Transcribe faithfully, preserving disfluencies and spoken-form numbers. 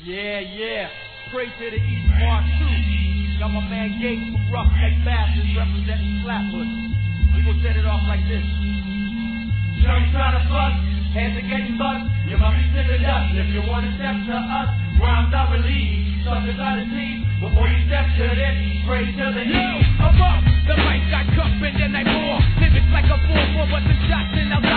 Yeah, yeah. Pray to the East Mark two. Got my man Gates from Roughneck Bastards representing Flatbush. We gon' set it off like this. You know you trying to fuck, hands are getting bust. You must be sick of dust. If you wanna step to us, round up and leave. Something out of teeth. Before you step to this, pray to the East. I'm up, the mic got cup and then I roar. Lyrics like a four, four, but the shots and I'll